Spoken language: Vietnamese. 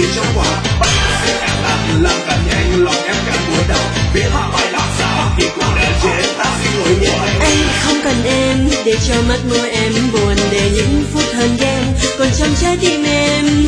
cho quả. Bắt sẽ càng làm càng nhanh, lòng em càng buồn đau. Biết hạ bài làm sao thì cuộc đời trên ta xin ngồi nhẹ. Anh không cần em để cho mắt môi em buồn, để những phút hờn ghen còn trong trái tim em.